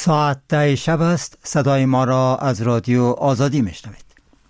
ساعت 10 شب است. صدای ما را از رادیو آزادی میشنوید.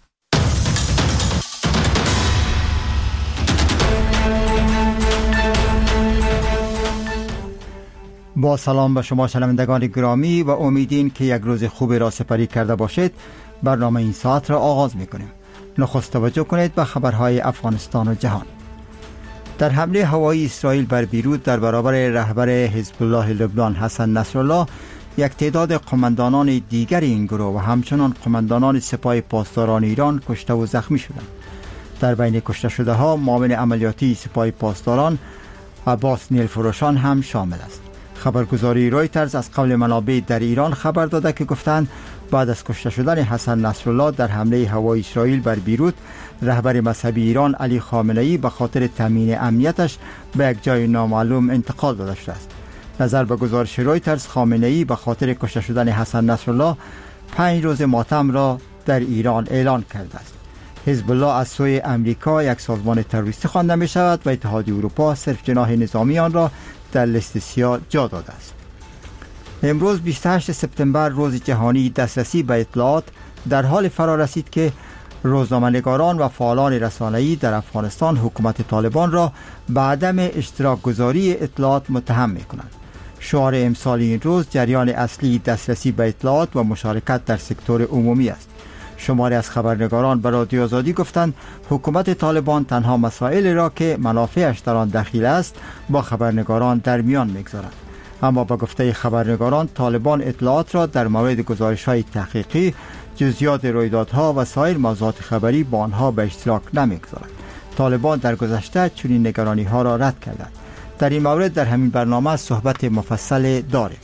با سلام به شما شنوندگان گرامی و امیدین که یک روز خوب را سپری کرده باشید. برنامه این ساعت را آغاز میکنیم. نخست توجه کنید به خبرهای افغانستان و جهان. در حمله هوایی اسرائیل بر بیروت در برابر رهبر حزب الله لبنان حسن نصرالله، یک تعداد قماندانان دیگر این گروه و همچنان قماندانان سپاه پاسداران ایران کشته و زخمی شدند. در بین کشته شده ها معاون عملیاتی سپاه پاسداران عباس نیلفروشان هم شامل است. خبرگزاری رویترز از قول منابع در ایران خبر داده که گفتند بعد از کشته شدن حسن نصرالله در حمله هوایی اسرائیل بر بیروت، رهبر مذهبی ایران علی خامنه‌ای به خاطر تامین امنیتش به یک جای نامعلوم انتقال داده شده است. نظر به گزارش رویترز، خامنه‌ای به خاطر کشته شدن حسن نصرالله 5 روز ماتم را در ایران اعلان کرده است. حزب الله از سوی امریکا یک سازمان تروریستی خوانده می شود و اتحادیه اروپا صرف جناح نظامی آن را در لیست سیاه جا داده است. امروز 28 سپتامبر روز جهانی دسترسی به اطلاعات در حال فرا رسید که روزنامه‌نگاران و فعالان رسانه‌ای در افغانستان حکومت طالبان را به عدم اشتراک گذاری اطلاعات متهم می‌کنند. شعار امسال این روز جریان اصلی دسترسی به اطلاعات و مشارکت در سکتور عمومی است. شماری از خبرنگاران به رادیو آزادی گفتند حکومت طالبان تنها مسائل را که منافعش در آن دخیل است با خبرنگاران در میان می‌گذارد. اما با گفته خبرنگاران، طالبان اطلاعات را در مورد گزارش‌های تحقیقی، جزئیات رویدادها و سایر موضوعات خبری با آنها به اشتراک نمی‌گذارد. طالبان در گذشته چنین نگرانی‌ها را رد کردند. در این مورد در همین برنامه صحبت مفصل داریم.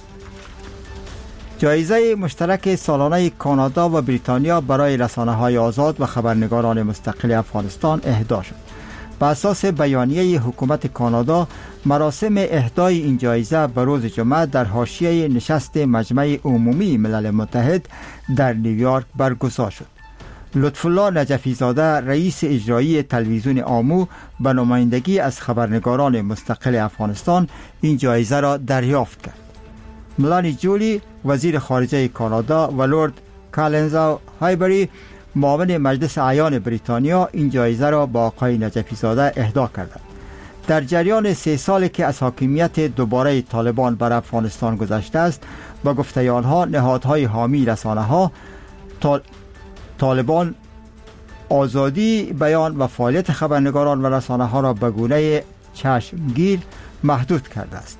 جایزه مشترک سالانه کانادا و بریتانیا برای رسانه‌های آزاد و خبرنگاران مستقل افغانستان اهدا شد. بر اساس بیانیه حکومت کانادا، مراسم اهدای این جایزه به روز جمعه در حاشیه نشست مجمع عمومی ملل متحد در نیویورک برگزار شد. لطف الله نجفی زاده، رئیس اجرایی تلویزیون آمو، به نمایندگی از خبرنگاران مستقل افغانستان این جایزه را دریافت کرد. ملانی جولی، وزیر خارجه کانادا، و لورد کالنزا هایبری، معاون مجلس اعیان بریتانیا، این جایزه را با آقای نجفی زاده اهدا کردند. در جریان 3 سالی که از حاکمیت دوباره طالبان بر افغانستان گذشته است، با گفته آنها نهادهای حامی رسانه‌ها، طالبان آزادی بیان و فعالیت خبرنگاران و رسانه‌ها را به گونه چشمگیر محدود کرده است.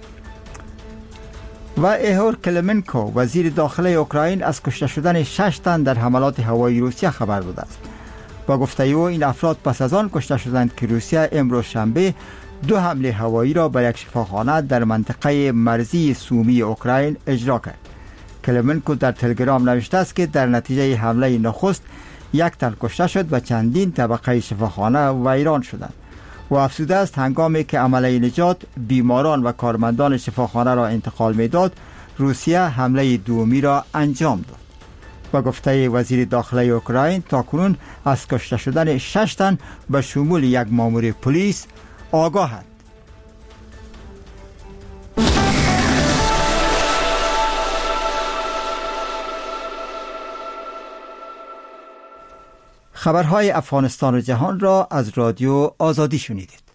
و ایهور کلمنکو، وزیر داخله اوکراین، از کشته شدن 6 تن در حملات هوایی روسیه خبر داده است. با گفته او این افراد پس از آن کشته شدند که روسیه امروز شنبه 2 حمله هوایی را به یک شفاخانه در منطقه مرزی سومی اوکراین اجرا کرد. کلمنکو در تلگرام نوشته است که در نتیجه حمله نخست 1 تن کشته شد و چندین طبقه شفاخانه ویران شدند. و افزوده است هنگامی که عملیه نجات بیماران و کارمندان شفاخانه را انتقال می‌داد، روسیه حمله دومی را انجام داد. با گفته وزیر داخله اوکراین، تاکنون از کشته شدن 6 تن به شمول 1 مامور پلیس آگاهند. خبرهای افغانستان و جهان را از رادیو آزادی شنیدید.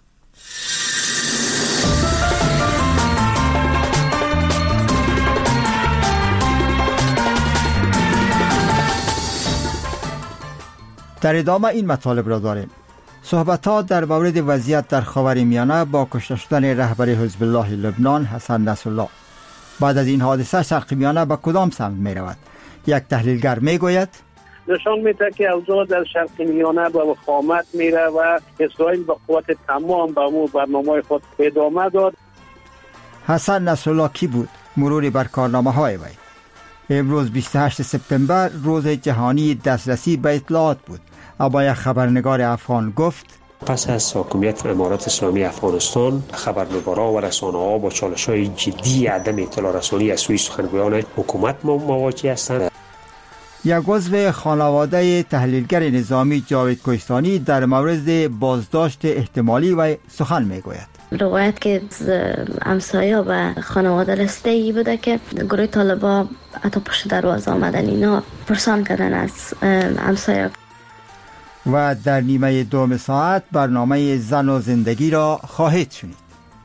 در ادامه این مطالب را داریم. صحبت‌ها در مورد وضعیت در خاورمیانه با کشته شدن رهبر حزب الله لبنان حسن نصرالله. بعد از این حادثه شرق میانه به کدام سمت می رود؟ یک تحلیلگر می گوید نشان میده که اوضاع در شرق میانه به وخامت میره و اسرائیل به قوت تمام به امور برنامه خود ادامه داد. حسن نصرالله کی بود؟ مروری بر کارنامه های وی. امروز 28 سپتامبر روز جهانی دسترسی به اطلاعات بود. اما یک خبرنگار افغان گفت پس از حاکمیت امارات اسلامی افغانستان، خبرنگاران و رسانه‌ها با چالش‌های جدی عدم اطلاع رسانی از سوی سخنگویان حکومت مواجه هستند. یک عضو خانواده تحلیلگر نظامی جاوید کوهستانی در مورد بازداشت احتمالی و سخن میگوید. روایت که همسایه و خانواده رسیده بوده که گروه طالبا حتی پشت دروازه آمدن اینا پرسان کردن از همسایه. و در نیمه دوم ساعت برنامه زن و زندگی را خواهید شنید.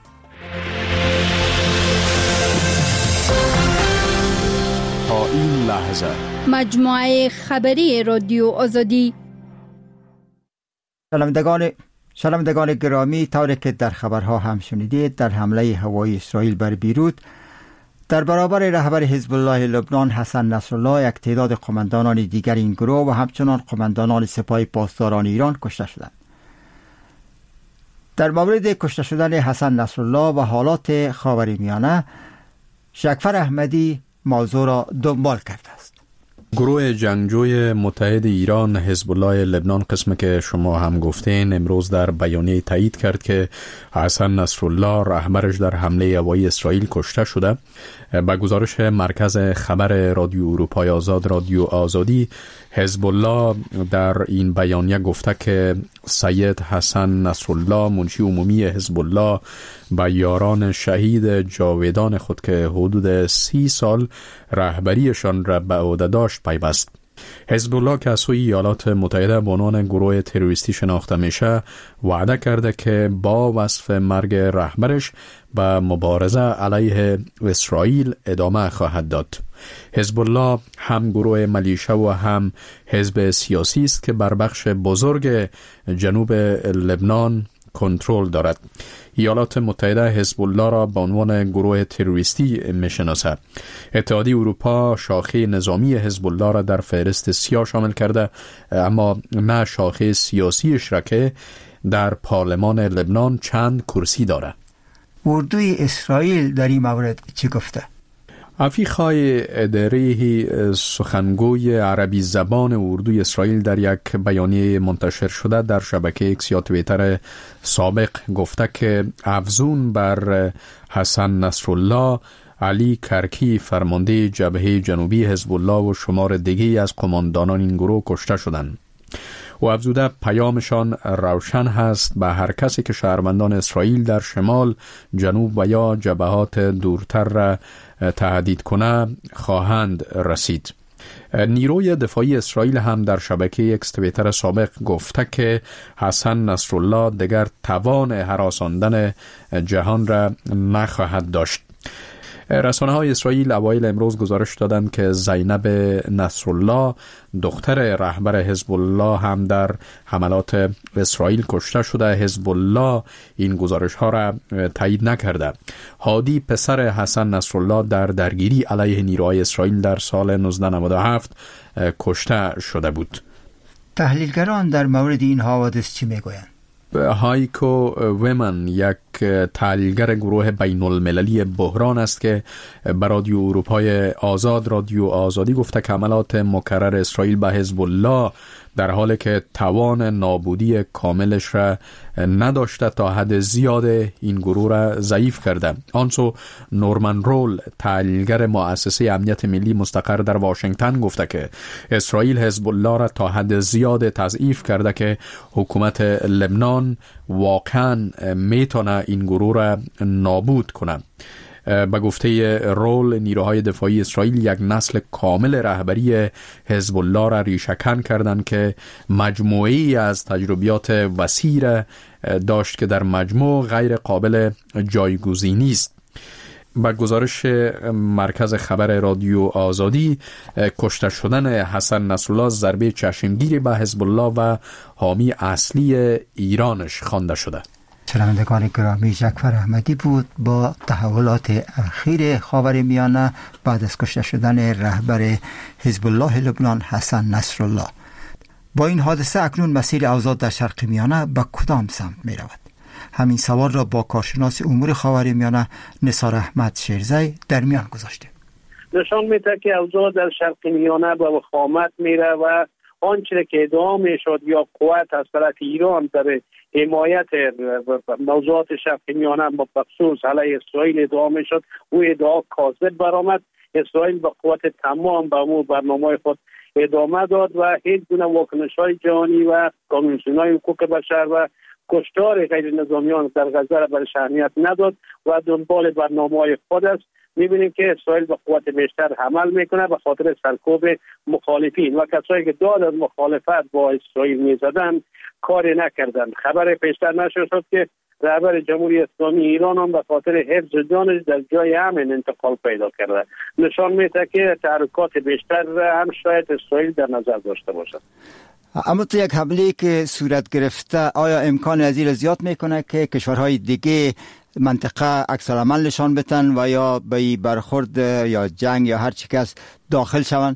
تا این لحظه مجموعه خبری رادیو آزادی. شنوندگان گرامی، طوری که در خبرها هم شنیدید، در حمله هوایی اسرائیل بر بیروت در برابر رهبر حزب الله لبنان حسن نصرالله یک تعداد قماندانان دیگر این گروه و همچنان قماندانان سپاه پاسداران ایران کشته شدند. در مورد کشته شدن حسن نصرالله و حالات خاورمیانه شکفر احمدی موضوع را دنبال کرده است. گروه جنگجوی متحد ایران حزب الله لبنان، قسم که شما هم گفتین، امروز در بیانیه تایید کرد که حسن نصرالله رهبرش در حمله هوایی اسرائیل کشته شده. با گزارش مرکز خبر رادیو اروپای آزاد، رادیو آزادی، حزب الله در این بیانیه گفته که سید حسن نصرالله منشی عمومی حزب الله با یاران شهید جاویدان خود که حدود 30 سال رهبریشان را به عهده داشت پیوست. حزب الله که از سوی ایالات متحده به عنوان گروه تروریستی شناخته میشه وعده کرده که با وصف مرگ رهبرش به مبارزه علیه اسرائیل ادامه خواهد داد. حزب الله هم گروه ملیشه و هم حزب سیاسی است که بر بخش بزرگ جنوب لبنان کنترل دارد. ایالات متحده حزب الله را به عنوان گروه تروریستی میشناسد. اتحادیه اروپا شاخه نظامی حزب الله را در فهرست سیاه شامل کرده، اما نه شاخه سیاسیش را که در پارلمان لبنان چند کرسی دارد. اردوی اسرائیل در این مورد چی گفته؟ افیخای اداره سخنگوی عربی زبان اردوی اسرائیل در یک بیانیه منتشر شده در شبکه ایکس یا توییتر سابق گفته که افزون بر حسن نصرالله، علی کرکی فرمانده جبهه جنوبی حزب الله و شمار دیگری از قماندانان این گروه کشته شدند. و افزوده پیامشان روشن هست به هر کسی که شهروندان اسرائیل در شمال، جنوب و یا جبهات دورتر را تهدید کنه خواهند رسید. نیروی دفاعی اسرائیل هم در شبکه اکس توییتر سابق گفته که حسن نصرالله دیگر توان هراساندن جهان را نخواهد داشت. رسانه های اسرائیل اوایل امروز گزارش دادند که زینب نصرالله، دختر رهبر حزب الله، هم در حملات اسرائیل کشته شده. حزب الله این گزارش ها را تایید نکرده. هادی پسر حسن نصرالله در درگیری علیه نیروهای اسرائیل در سال 1997 کشته شده بود. تحلیلگران در مورد این حوادث چی میگویند؟ هایکو ویمن، یک تحلیلگر گروه بین المللی بحران است که به رادیو اروپای آزاد، رادیو آزادی، گفته که حملات مکرر اسرائیل به حزب الله در حالی که توان نابودی کاملش را نداشته تا حد زیاد این گروه را ضعیف کرده. آنسو نورمن رول، تحلیلگر مؤسسه امنیت ملی مستقر در واشنگتن، گفته که اسرائیل حزب الله را تا حد زیاد تضعیف کرده که حکومت لبنان واقعا میتونه این گروه را نابود کنه. به گفته رول، نیروهای دفاعی اسرائیل یک نسل کامل رهبری حزب الله را ریشه‌کن کردند که مجموعه‌ای از تجربیات وسیع داشت که در مجموع غیر قابل جایگزینی است. با گزارش مرکز خبر رادیو آزادی، کشته شدن حسن نصرالله ضربه چشمگیری به حزب الله و حامی اصلی ایرانش خوانده شده. شنوندگان گرامی، شکفر احمدی بود با تحولات اخیر خاورمیانه بعد از کشته شدن رهبر حزب الله لبنان حسن نصرالله. با این حادثه اکنون مسیر اوضاع در شرق میانه به کدام سمت می رود؟ همین سوال را با کارشناس امور خاورمیانه نثار احمد شیرزی در میان گذاشته. نشان میده که اوضاع در شرق میانه به وخامت میره و آنچه که ادعا میشد یا قوت از طرف ایران در حمایت موضوعات شرق میانه بخصوص علیه اسرائیل ادعا میشد، او ادعا کاذب برآمد. اسرائیل به قوت تمام به امور برنامه خود ادامه داد و هیچ گونه واکنش‌های جهانی و کمیسیون‌های حقوق بشر و کشتار غیر نظامیان در غزه را برش اهمیت نداد و دنبال برنامه‌های خود است. می‌بینیم که اسرائیل به قوت بیشتر عمل میکنه به خاطر سرکوب مخالفین و کسایی که داد از مخالفت با اسرائیل میزدن کاری نکردن. خبر پیشتر نشر شد که رهبر جمهوری اسلامی ایران هم به خاطر حفظ جانش در جای امن انتقال پیدا کرده. نشان میده که تحرکات بیشتر هم شاید اسرائیل در نظر داشته باشد. اما تو یک حمله که صورت گرفته آیا امکان از این زیاد میکنه که کشورهای دیگه منطقه عکس‌العمل نشان بدن و یا به برخورد یا جنگ یا هر چی که است داخل شوند؟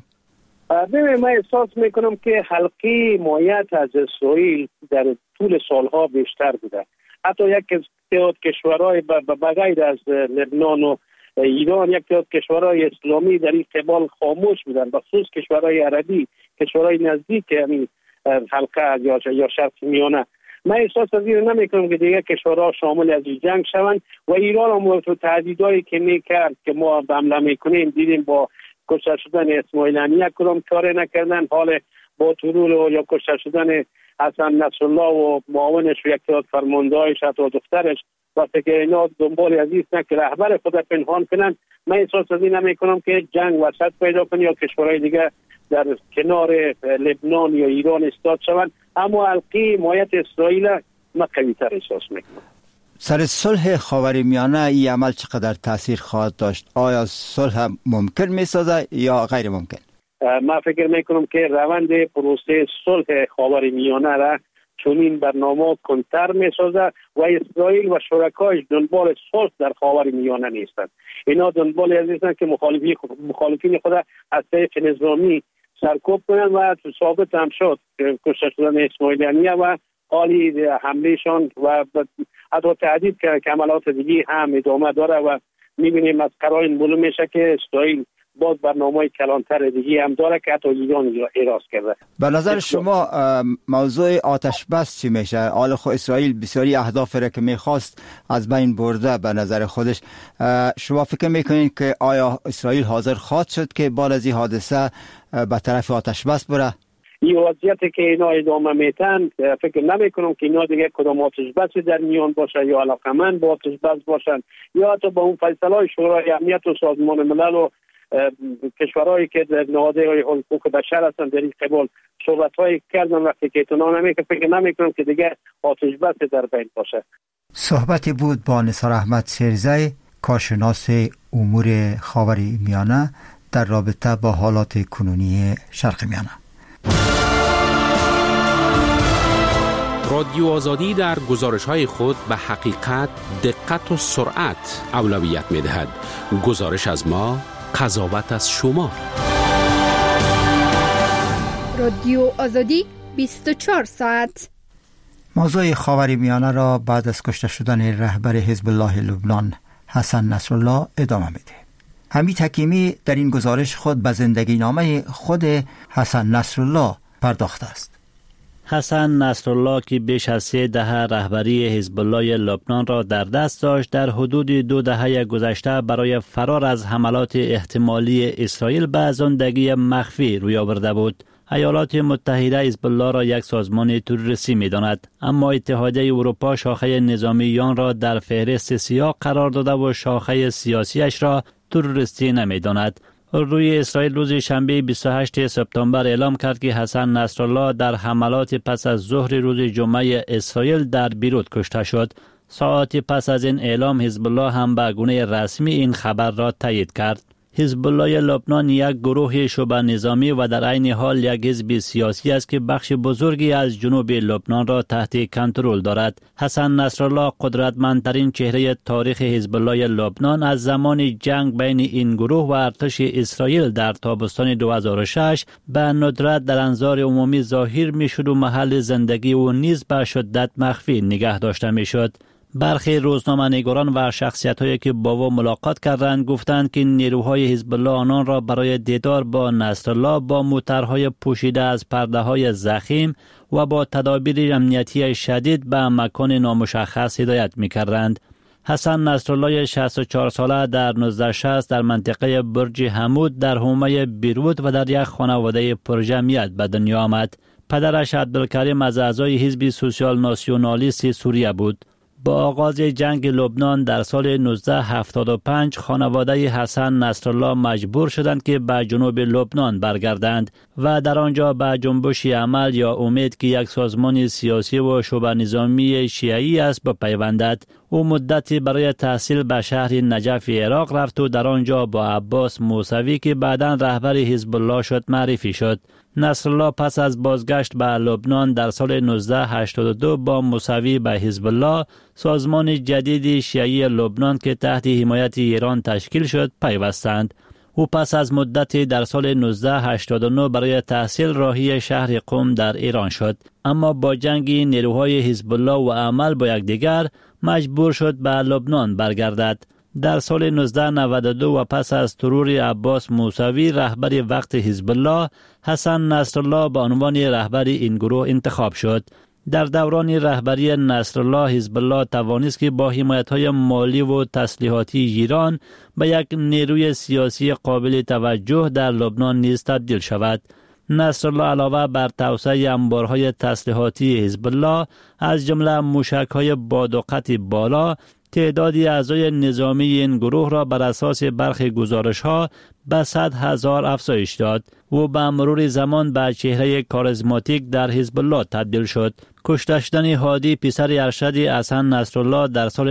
من احساس میکنم که حلقه حمایت از اسرائیل در طول سالها بیشتر بوده. حتی یک تعداد کشورهای بغیر از لبنان و ایران، یک تعداد کشورهای اسلامی در این قبال خاموش بودن، بخصوص کشورهای عربی، کشورهای نزدیک یعنی حلقه یا شرق میانه. من احساس از این نمیکنم که دیگه کشورها شامل از این جنگ شوند و ایران هم تو تهدیدایی که میکرد که ما حمله میکنیم دیدیم با کشته شدن اسماعیل هنیه کدام کار نکردن. حال با طلوع یا کشته شدن حسن نصرالله و معاونش و یک تعداد فرماندهایش حتی دخترش وقتی که اینا دنبال عزیز نه که رهبر خود پنهان کنن، من احساس از این نمیکنم که جنگ وسط پیدا کنه یا کشورهای دیگه در کنار لبنان یا ایران استاد شوند. اما حلقه حمایت اسرائیل من قوی‌تر احساس میکنم. سر صلح خاورمیانه این عمل چقدر تاثیر خواهد داشت؟ آیا صلح ممکن میسازه یا غیر ممکن؟ من فکر میکنم که روند پروسه صلح خاورمیانه را چنین برنامه کنتر میسازه و اسرائیل و شرکایش دنبال صلح در خاورمیانه نیستند. اینا دنبال از نیستند که مخالفین خود از طریق نظامی سرکوب کنند و ثابت هم شد کشته شدن اسماعیل هنیه و حالی حملهشان و حتی تهدید که عملات دیگه هم ادامه داره و میبینیم از قرائن معلوم میشه که اسرائیل باز برنامه‌های کلانتر دیگه هم داره که حتی ایران اعراض کرده. به نظر شما موضوع آتش بس چی میشه؟ حالا خب اسرائیل بسیاری اهداف را که میخواست از بین برده به نظر خودش. شما فکر میکنین که آیا اسرائیل حاضر خواهد شد که بعد از این حادثه به طرف آتش بس بره؟ این وضعیتی که اینا ادامه میتن فکر نمیکنم که اینا دیگه کدام آتش بس در میان باشه یا علاقمند با آتش بس باشن یا حتی با اون فیصله شورای امنیت و سازمان ملل و کشورهایی که در نهادهای حقوق بشر هستند در این قبال صحبت‌های کردن وقتی که اطمینان نمیکنم فکر نمیکنم که دیگه آتش بس در بین باشه. صحبتی بود با نثار احمد سرزی، کارشناس امور خاورمیانه در رابطه با حالات کنونی شرق میانه. رادیو آزادی در گزارش‌های خود به حقیقت، دقت و سرعت اولویت می‌دهد. گزارش از ما، قضاوت از شما. رادیو آزادی 24 ساعت. موضوع خاورمیانه را بعد از کشته شدن رهبر حزب الله لبنان حسن نصرالله ادامه میده. حمید حکیمی در این گزارش خود به زندگی نامه خود حسن نصرالله پرداخته است. حسن نصرالله که بیش از 3 دهه رهبری حزب الله لبنان را در دست داشت، در حدود 2 دهه گذشته برای فرار از حملات احتمالی اسرائیل به زندگی مخفی روی آورده بود. ایالات متحده حزب الله را یک سازمان تروریستی می‌داند، اما اتحادیه اروپا شاخه نظامی آن را در فهرست سیاه قرار داده و شاخه سیاسیش را تروریستی نمی‌داند. روی اسرائیل روز شنبه 28 سپتامبر اعلام کرد که حسن نصرالله در حملات پس از ظهر روز جمعه اسرائیل در بیروت کشته شد. ساعتی پس از این اعلام حزب الله هم به گونه رسمی این خبر را تایید کرد. حزب الله لبنان یک گروه شبه نظامی و در عین حال یک حزب سیاسی است که بخش بزرگی از جنوب لبنان را تحت کنترل دارد. حسن نصرالله قدرتمندترین چهره تاریخ حزب الله لبنان از زمان جنگ بین این گروه و ارتش اسرائیل در تابستان 2006 به ندرت در انظار عمومی ظاهر میشد و محل زندگی او نیز به شدت مخفی نگه داشته میشد. برخی روزنامه‌نگاران و شخصیت‌هایی که با او ملاقات کردند گفتند که نیروهای حزب الله آنان را برای دیدار با نصرالله با موترهای پوشیده از پرده‌های ضخیم و با تدابیر امنیتی شدید به مکان نامشخص هدایت می‌کردند. حسن نصرالله 64 ساله در 1960 در منطقه برج حمود در حومه بیروت و در یک خانواده پرجمعیت به دنیا آمد. پدرش عبدالکریم از اعضای حزب سوسیال ناسیونالیست سوریه بود. با آغاز جنگ لبنان در سال 1975 خانواده حسن نصرالله مجبور شدند که به جنوب لبنان برگردند و در آنجا به جنبش عمل یا امید که یک سازمان سیاسی و شبه نظامی شیعی است بپیوندد. او مدتی برای تحصیل به شهر نجف عراق رفت و در آنجا با عباس موسوی که بعداً رهبر حزب الله شد معرفی شد. نصرالله پس از بازگشت به لبنان در سال 1982 با موسوی به حزب الله، سازمان جدید شیعی لبنان که تحت حمایت ایران تشکیل شد، پیوستند. او پس از مدتی در سال 1989 برای تحصیل راهی شهر قم در ایران شد، اما با جنگ نیروهای حزب الله و عمل با یکدیگر مجبور شد به لبنان برگردد. در سال 1992 و پس از ترور عباس موسوی رهبر وقت حزب الله، حسن نصرالله به عنوان رهبر این گروه انتخاب شد. در دوران رهبری نصرالله، حزب الله توانست که با حمایت‌های مالی و تسلیحاتی ایران به یک نیروی سیاسی قابل توجه در لبنان نیز تبدیل شود. نصرالله علاوه بر توسعه انبارهای تسلیحاتی حزب الله، از جمله موشک‌های با دقت بالا، تعدادی اعضای نظامی این گروه را بر اساس برخی گزارش‌ها به 100,000 افزایش داد. او به مرور زمان به چهره کاریزماتیک در حزب الله تبدیل شد. کشته شدن هادی پسر ارشد حسن نصرالله در سال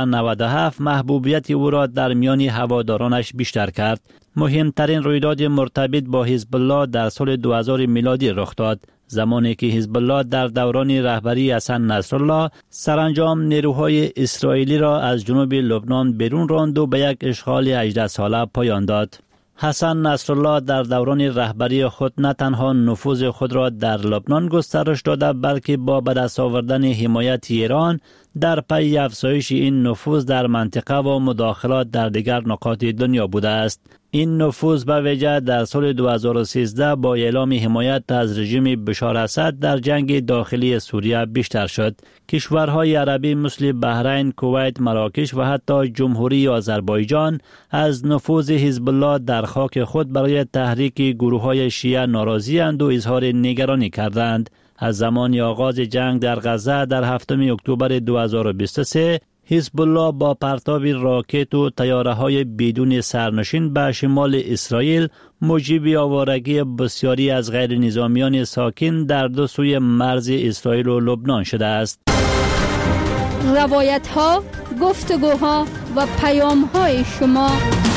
1997 محبوبیت او را در میان هوادارانش بیشتر کرد. مهمترین رویداد مرتبط با حزب الله در سال 2000 میلادی رخ داد، زمانی که حزب الله در دوران رهبری حسن نصرالله سرانجام نیروهای اسرائیلی را از جنوب لبنان بیرون راند و به یک اشغال 18 ساله پایان داد. حسن نصرالله در دوران رهبری خود نه تنها نفوذ خود را در لبنان گسترش داده، بلکه با به دست آوردن حمایت ایران در پی افزایش این نفوذ در منطقه و مداخلات در دیگر نقاط دنیا بوده است. این نفوذ به ویژه در سال 2013 با اعلام حمایت از رژیم بشار اسد در جنگ داخلی سوریه بیشتر شد. کشورهای عربی مثل بحرین، کویت، مراکش و حتی جمهوری آذربایجان از نفوذ حزب الله در خاک خود برای تحریک گروه‌های شیعه ناراضی‌اند و اظهار نگرانی کردند. از زمان آغاز جنگ در غزه در 7 اکتبر 2023 حزب الله با پرتاب راکت و طیاره‌های بدون سرنشین به شمال اسرائیل موجب آوارگی بسیاری از غیر نظامیان ساکن در دو سوی مرز اسرائیل و لبنان شده است. روایت‌ها، گفتگوها و پیام‌های شما.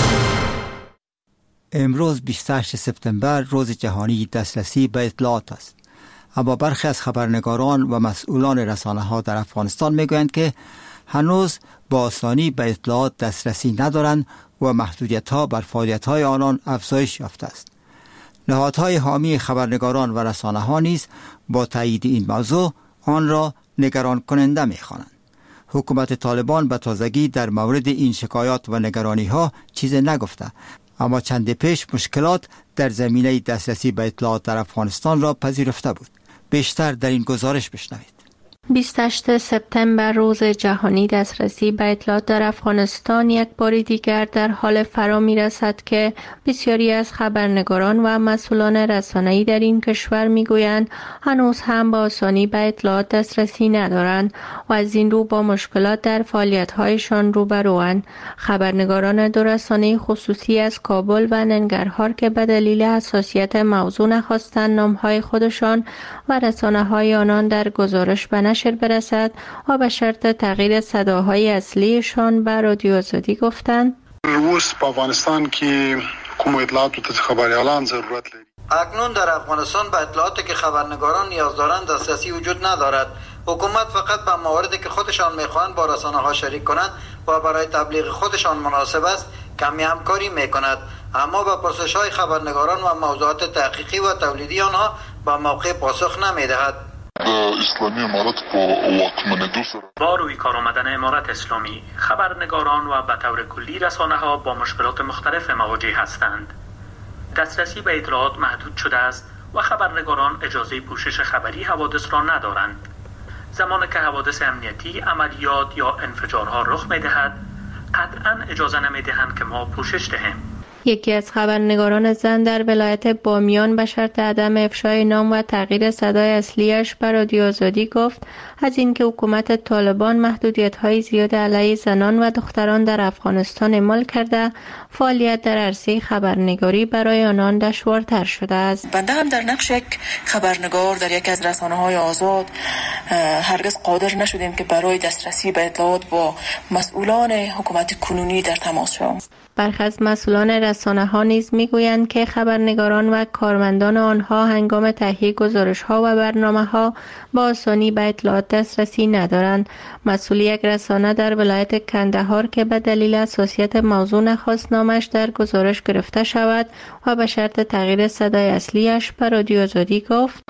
امروز 28 سپتامبر روز جهانی دسترسی به اطلاعات است. اما برخی از خبرنگاران و مسئولان رسانه‌ها در افغانستان میگویند که هنوز با آسانی به اطلاعات دسترسی ندارند و محدودیت‌ها بر فعالیت‌های آنان افزایش یافته است. نهادهای حامی خبرنگاران و رسانه‌ها نیز با تایید این موضوع آن را نگران کننده می‌خوانند. حکومت طالبان به تازگی در مورد این شکایات و نگرانی‌ها چیزی نگفته، اما چند پیش مشکلات در زمینه دسترسی به اطلاعات در افغانستان را پذیرفته بود. بیشتر در این گزارش بشنوید. 28 سپتامبر روز جهانی دسترسی به اطلاعات در افغانستان یک بار دیگر در حال فرا می رسد که بسیاری از خبرنگاران و مسئولان رسانه‌ای در این کشور می گویند هنوز هم با آسانی به اطلاعات دسترسی ندارند و از این رو با مشکلات در فعالیت‌هایشان روبروند. خبرنگاران دو رسانه خصوصی از کابل و ننگرهار که به دلیل حساسیت موضوع نخواستند نام‌های خودشان و رسانه‌های آنان در گزارش به نشر برسد و به شرط تغییر صداهای اصلیشان به رادیو آزادی گفتند روز با افغانستان که کوم اطلاعات و خبری اعلان ضرورت لري. اکنون در افغانستان به اطلاعاتی که خبرنگاران نیاز دارند دسترسی وجود ندارد. حکومت فقط به مواردی که خودشان میخواهند با رسانه‌ها شریک کنند و برای تبلیغ خودشان مناسب است کمی همکاری میکند، اما به پرسش‌های خبرنگاران و موضوعات تحقیقی و تولیدی آنها به موقع پاسخ نمیدهد. اسلامی امارات با روی کار آمدن امارت اسلامی، خبرنگاران و به طور کلی رسانه‌ها با مشکلات مختلف مواجه هستند. دسترسی به اطلاعات محدود شده است و خبرنگاران اجازه پوشش خبری حوادث را ندارند. زمانی که حوادث امنیتی، عملیات یا انفجارها رخ می‌دهد، قطعاً اجازه نمی‌دهند که ما پوشش دهیم. یکی از خبرنگاران زن در ولایت بامیان به شرط عدم افشای نام و تغییر صدای اصلیش به رادیو آزادی گفت از اینکه حکومت طالبان محدودیت‌های زیاد علیه زنان و دختران در افغانستان اعمال کرده، فعالیت در عرصه خبرنگاری برای آنان دشوارتر شده است. بنده هم در نقش یک خبرنگار در یکی از رسانه‌های آزاد هرگز قادر نشدیم که برای دسترسی به اطلاعات با مسئولان حکومت کنونی در تماس شویم. برخی از مسئولان رسانه‌ها نیز می‌گویند که خبرنگاران و کارمندان آنها هنگام تهیه گزارش‌ها و برنامه‌ها با آسانی به اطلاعات دسترسی ندارند. مسئول یک رسانه در ولایت کندهار که به دلیل حساسیت موضوع نخواست نامش در گزارش گرفته شود و به شرط تغییر صدای اصلیش به رادیو آزادی گفت: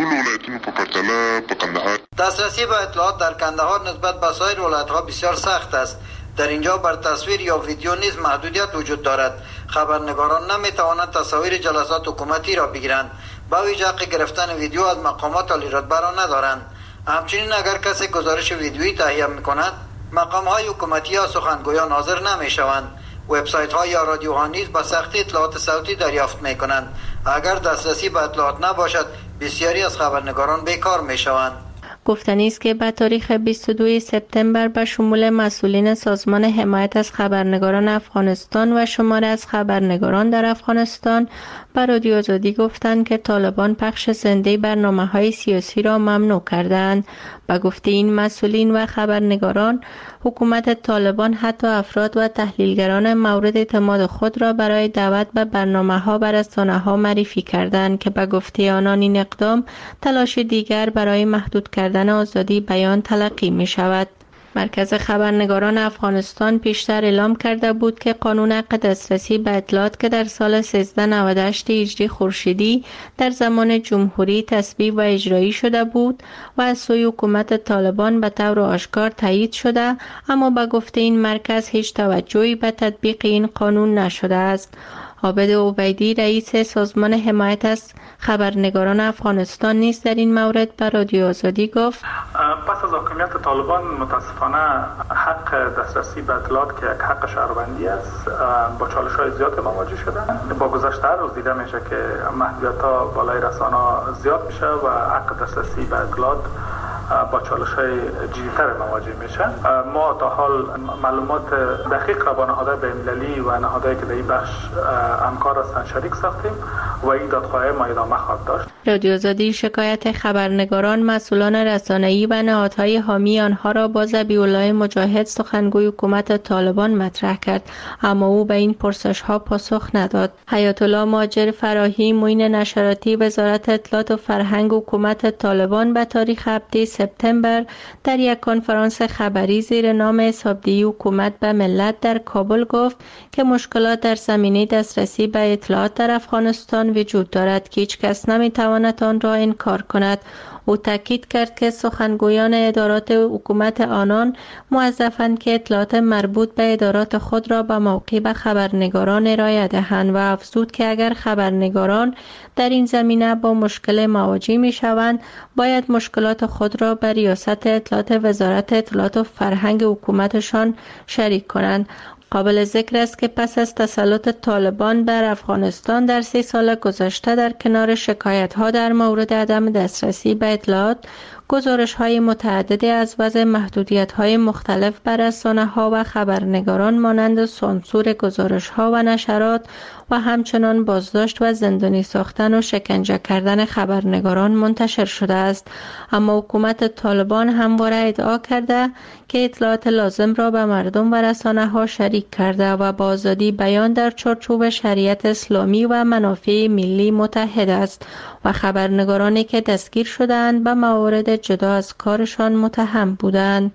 دسترسی به اطلاعات در کندهار نسبت به سایر ولایت‌ها بسیار سخت است. در اینجا بر تصویر یا ویدیو نیز محدودیت وجود دارد. خبرنگاران نمیتوانند تصاویر جلسات حکومتی را بگیرند. با ویژه حق گرفتن ویدیو از مقامات عالی رتبه را ندارند. همچنین اگر کسی گزارش ویدیویی تهیه می‌کند، مقام‌های حکومتی یا سخنگویان حاضر نمی‌شوند. وبسایت‌ها یا رادیوها نیز به سختی اطلاعات صوتی دریافت می‌کنند. اگر دسترسی به اطلاعات نباشد، بسیاری از خبرنگاران بیکار می‌شوند. گفتنی است که به تاریخ 22 سپتامبر به شمول مسئولین سازمان حمایت از خبرنگاران افغانستان و شماره از خبرنگاران در افغانستان به رادیو آزادی گفتند که طالبان پخش زنده برنامه‌های سیاسی را ممنوع کردند. به گفته این مسئولین و خبرنگاران، حکومت طالبان حتی افراد و تحلیلگران مورد اعتماد خود را برای دعوت به برنامه‌ها و رسانه‌ها معرفی کردند که به گفته آنان این اقدام تلاش دیگر برای محدود کردن آزادی بیان تلقی می شود. مرکز خبرنگاران افغانستان پیشتر اعلام کرده بود که قانون حق دسترسی به اطلاعات که در سال 1398 هجری خورشیدی در زمان جمهوری تصویب و اجرایی شده بود و از سوی حکومت طالبان به طور آشکار تایید شده، اما به گفته این مرکز هیچ توجهی به تطبیق این قانون نشده است. عابد عبیدی رئیس سازمان حمایت از خبرنگاران افغانستان نیز در این مورد به رادیو آزادی گفت: پس از حاکمیت طالبان متاسفانه حق دسترسی به اطلاعات که یک حق شهروندی است با چالش‌های زیاد مواجه شده. با گذشت هر روز دیده میشه که محدودیت‌ها بالای رسانه‌ها زیاد میشه و حق دسترسی به اطلاعات با چالش‌های جدی‌تر مواجه میشه. ما تا حال معلومات دقیق را با نهادهای بین‌المللی و نهادهایی که در این بخش همکار هستند شریک ساختیم و این دادخواهی ما ادامه خواهد داشت. رادیو آزادی شکایت خبرنگاران، مسئولان رسانه‌ای و نهادهای حامی آنها را با ذبیح‌الله مجاهد سخنگوی حکومت طالبان مطرح کرد، اما او به این پرسش‌ها پاسخ نداد. حیات الله ماجر فراهی، معین نشراتی وزارت اطلاعات و فرهنگ حکومت طالبان به تاریخ 7 سپتامبر در یک کنفرانس خبری زیر نام حسابدهی حکومت به ملت در کابل گفت که مشکلات در زمینه دسترسی به اطلاعات در افغانستان وجود دارد که هیچ کس نمیتواند آن را انکار کند. او تاکید کرد که سخنگویان ادارات حکومت آنان موظفند که اطلاعات مربوط به ادارات خود را به موقع به خبرنگاران ارائه دهند و افزود که اگر خبرنگاران در این زمینه با مشکل مواجه می شوند، باید مشکلات خود را به ریاست اطلاعات وزارت اطلاعات و فرهنگ حکومتشان شریک کنند. قابل ذکر است که پس از تسلط طالبان بر افغانستان در 3 سال گذشته در کنار شکایت‌ها در مورد عدم دسترسی به اطلاعات، گزارش‌های متعددی از وضع محدودیت‌های مختلف بر رسانه‌ها و خبرنگاران مانند سانسور گزارش‌ها و نشرات و همچنان بازداشت و زندانی ساختن و شکنجه کردن خبرنگاران منتشر شده است. اما حکومت طالبان همواره ادعا کرده که اطلاعات لازم را به مردم و رسانه‌ها شریک کرده و با آزادی بیان در چارچوب شریعت اسلامی و منافع ملی متحد است و خبرنگارانی که دستگیر شدند به موارد جدا از کارشان متهم بودند.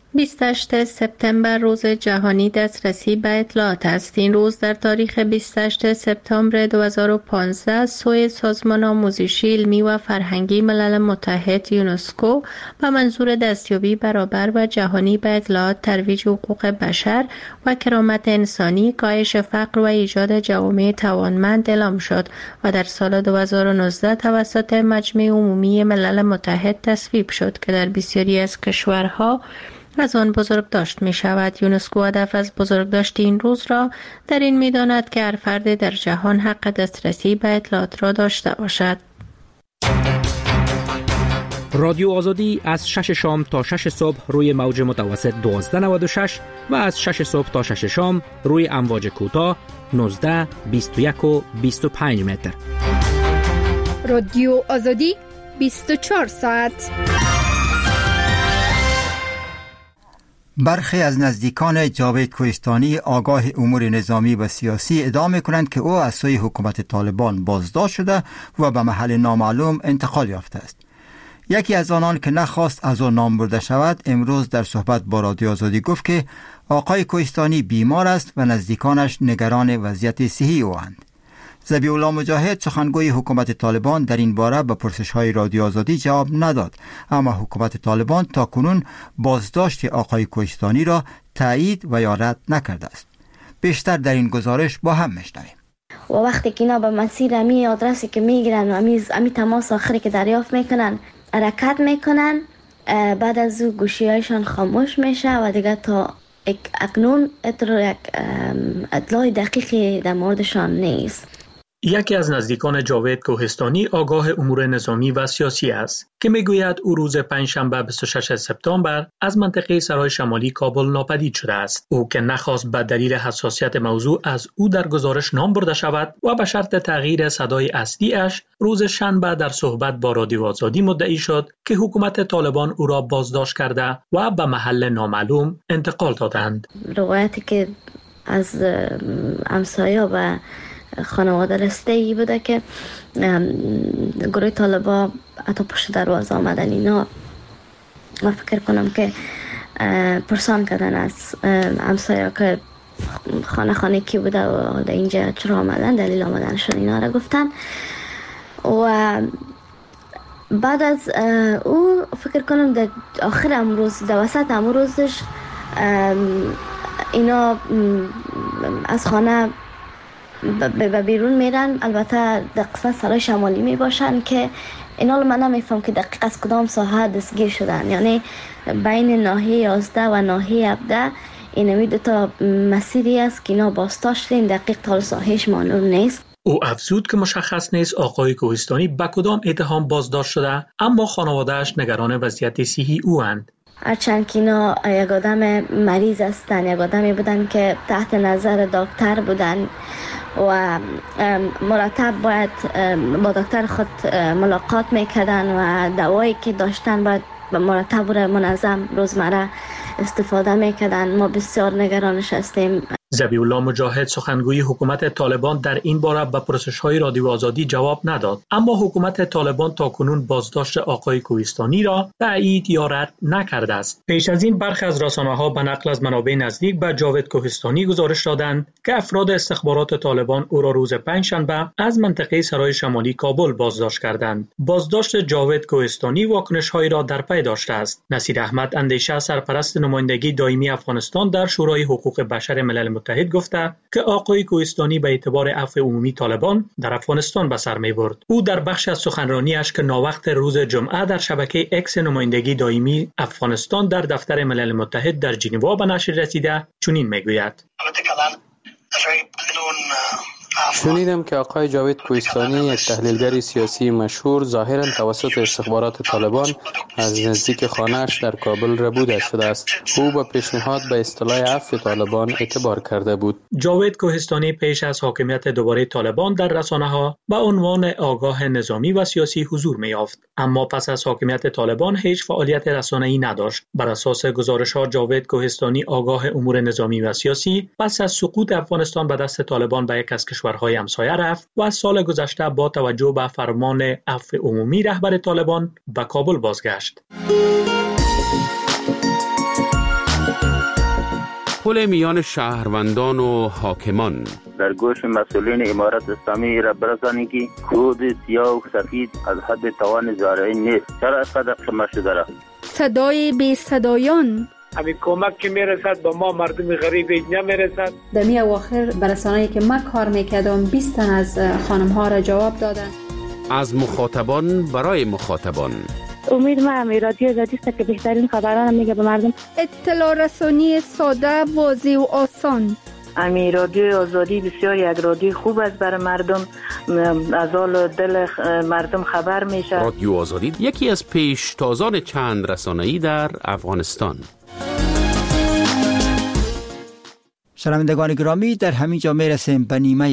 28 سپتامبر روز جهانی دسترسی به اطلاعات است. این روز در تاریخ 28 سپتامبر 2015 سوی سازمان آموزشی علمی و فرهنگی ملل متحد یونسکو به منظور دستیابی برابر و جهانی به اطلاعات، ترویج حقوق بشر و کرامت انسانی، کاهش فقر و ایجاد جوامع توانمند اعلام شد و در سال 2019 توسط مجمع عمومی ملل متحد تصویب شد که در بسیاری از کشورها از آن بزرگداشت می شود. یونسکو هدف از بزرگداشت این روز را در این می داند که هر فرد در جهان حق دسترسی به اطلاعات را داشته باشد. رادیو آزادی از 6 شام تا 6 صبح روی موج متوسط 1296 و از 6 صبح تا 6 شام روی امواج کوتاه 19 21 و 25 متر. رادیو آزادی 24 ساعت. برخی از نزدیکان جاوید کوهستانی آگاه امور نظامی و سیاسی ادعا می‌کنند که او از سوی حکومت طالبان بازداشت شده و به محل نامعلوم انتقال یافته است. یکی از آنان که نخواست از او نام برده شود امروز در صحبت با رادیو آزادی گفت که آقای کوهستانی بیمار است و نزدیکانش نگران وضعیت صحی او اند. ذبیح الله مجاهد سخنگوی حکومت طالبان در این باره به پرسش‌های رادیو آزادی جواب نداد، اما حکومت طالبان تاکنون بازداشت آقای کوهستانی را تایید و یا رد نکرده است. بیشتر در این گزارش با هم میشنویم. و وقتی که اینا به مسیر امی آدرسی که میگیرن و امی تماس آخری که دریافت میکنن حرکت میکنن، بعد از او گوشی‌هایشان خاموش میشه و دیگه تا اکنون اطلاع دقیقی در موردشان نیست. یکی از نزدیکان جاوید کوهستانی آگاه امور نظامی و سیاسی است که میگوید او روز پنجشنبه 26 سپتامبر از منطقه سرای شمالی کابل ناپدید شده است. او که نخواست به دلیل حساسیت موضوع از او در گزارش نام برده شود و به شرط تغییر صدای اصلیش روز شنبه در صحبت با رادیو آزادی مدعی شد که حکومت طالبان او را بازداشت کرده و به محل نامعلوم انتقال دادند. روایتی که از همسایه و خانواده رسته ای بوده که گروه طالبا حتی پشت دروازه آمدن اینا و فکر کنم که پرسان کردن از همسایه که خانه کی بوده و در اینجا چرا آمدن، دلیل آمدنشون اینا را گفتن. و بعد از او فکر کنم در آخر امروز در وسط امروزش اینا از خانه به بیرون میرن. البته در قسمت سرای شمالی می باشن که اینا من نمیفهم که دقیق از کدام ساحه دستگیر شدن، یعنی بین ناحیه 11 و ناحیه 17 اینمی دو تا مسیری است که اینا بازداشت شدن، دقیق تا ساحهش معلوم نیست. او افزود که مشخص نیست آقای کوهستانی به کدام اتهام بازداشت شده، اما خانواده‌اش نگران وضعیت صحی او اند. هرچند که اینا یک آدم مریض هستن، یک آدمی بودن که تحت نظر دکتر بودن و مرتب باید با دکتر خود ملاقات میکردن و دوایی که داشتن باید مرتب و منظم روزمره استفاده میکردن. ما بسیار نگرانش هستیم. ذبیح الله مجاهد سخنگوی حکومت طالبان در این باره به پرسش‌های رادیو آزادی جواب نداد، اما حکومت طالبان تاکنون بازداشت آقای کوهستانی را تایید یا رد نکرده است. پیش از این برخی از رسانه‌ها به نقل از منابع نزدیک به جاوید کوهستانی گزارش دادند که افراد استخبارات طالبان او را روز پنجشنبه از منطقه سرای شمالی کابل بازداشت کردند. بازداشت جاوید کوهستانی واکنش‌هایی را در پی داشته است. نصیر احمد اندیشه سرپرست نمایندگی دائمی افغانستان در شورای حقوق بشر ملل متحد گفته که آقای کوهستانی به اعتبار عفو عمومی طالبان در افغانستان به سر می‌برد. او در بخش از سخنرانیش که ناوقت روز جمعه در شبکه اکس نمایندگی دائمی افغانستان در دفتر ملل متحد در ژنو به نشر رسیده چنین میگوید: شنیدم که آقای جاوید کوهستانی یک تحلیلگر سیاسی مشهور ظاهراً توسط استخبارات طالبان از نزدیک خانه‌اش در کابل ربوده شده است. او با پیشنهاد به اصطلاح عفو طالبان اعتبار کرده بود. جاوید کوهستانی پیش از حاکمیت دوباره طالبان در رسانه‌ها به عنوان آگاه نظامی و سیاسی حضور می‌یافت، اما پس از حاکمیت طالبان هیچ فعالیت رسانه‌ای نداشت. بر اساس گزارش‌ها جاوید کوهستانی آگاه امور نظامی و سیاسی پس از سقوط افغانستان به دست طالبان به یک از کشورهای همسایه رفت و از سال گذشته با توجه به فرمان عفو عمومی رهبر طالبان به کابل بازگشت. پل میان شهروندان و حاکمان در گوش مسئولین امارت اسلامی را برسانی که کود سیاه و سفید از حد توان زارعی نیست. چرا اینقدر شما شده را؟ صدای بی صدایان همین کمک که میرسد با ما مردم غریب اینجا میرسد. در می اواخر برسانه‌ای که من کار میکردم 20 تن از خانم ها را جواب دادن. از مخاطبان برای مخاطبان امید ما هم رادیو آزادی است که بهترین خبران میگه به مردم. اطلاع رسانی ساده، واضح و آسان. امی رادیو آزادی بسیار یک رادیو خوب است برای مردم، از حال دل مردم خبر میشه. رادیو آزادی یکی از پیشتازان چند رسانه‌ای در افغانستان. شنوندگان گرامی، در همین جا میرسیم به نیمه